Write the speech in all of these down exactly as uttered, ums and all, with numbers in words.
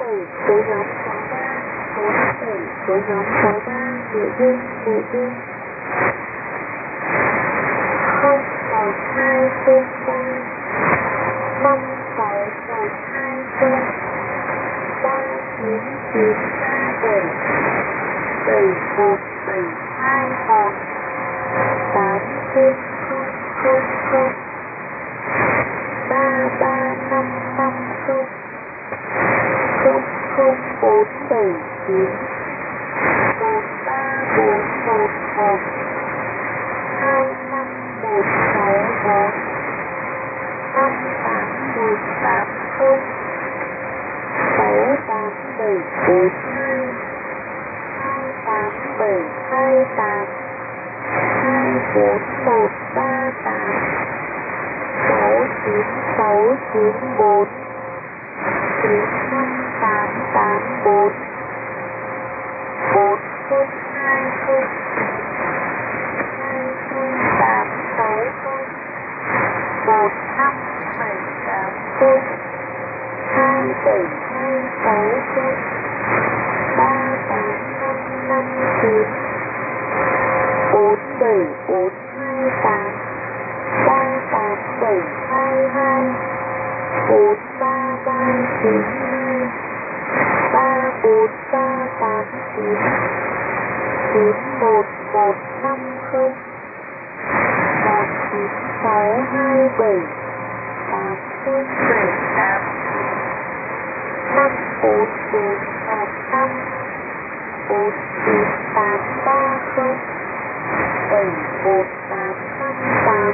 bảy của nhóm sáu ba, bốn bảy của nhóm sáu ba, nội dung, nội dung không một hai không ba, năm sáu một hai không, ba chín chín ba bảy, bảy một bảy hai một, tám không không không không, ba ba năm năm không, không không bốn bảy chín, một ba bốn một một, hai năm một sáu bốn, năm tám một tám không, sáu tám bảy bốn hai, hai tám bảy hai tám, hai bốn một ba tám, sáu chín sáu chín bốn, chín năm tám tám bốn, bốn không hai không, hai không tám sáu không, một năm bảy tám không, hai bảy hai sáu không, ba tám năm năm chín, bốn bảy bốn hai tám, ba tám bảy hai hai, bốn ba ba chín hai, ba bốn ba tám chín, chín một một năm không, một chín sáu hai bảy, tám không bảy tám chín, năm bốn bốn một năm, bốn chín tám ba không, bảy một tám năm tám,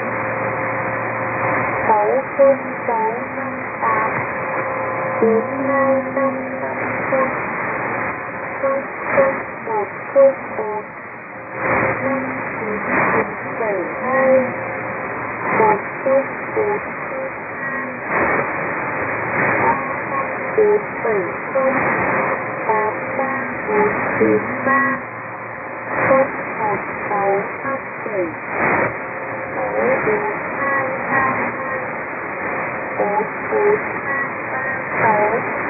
sáu không sáu năm tám, chín hai năm năm không, không không một không bốn, năm chín chín bảy hai, một không bốn không hai, ba năm bốn bảy không, tám ba bốn chín ba, không một sáu năm bảy, sáu bốn hai hai hai, bốn bốn hai ba sáu,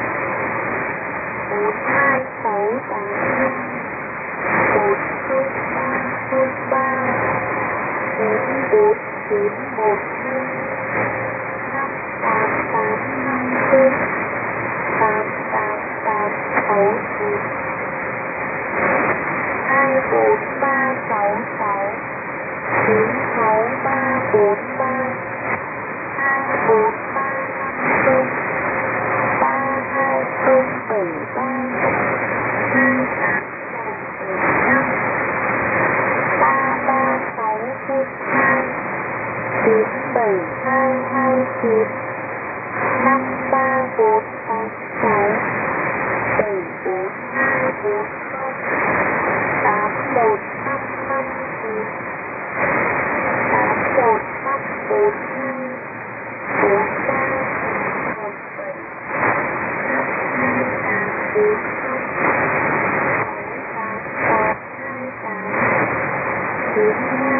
bốn hai sáu tám năm, bốn không ba không ba, chín bốn chín một năm, năm tám tám năm không, tám tám tám sáu chín, hai bốn ba sáu sáu, chín sáu ba bốn ba, hai bốn ba năm không, ba hai không bảy ba, hai tám một bảy năm, ba ba sáu không hai, chín bảy hai hai chín, năm ba bốn tám sáu, bảy bốn hai bốn không, tám một năm năm chín, tám một năm bốn hai, bốn ba chín một bảy, năm hai tám bốn không, sáu tám tám hai tám, chín hai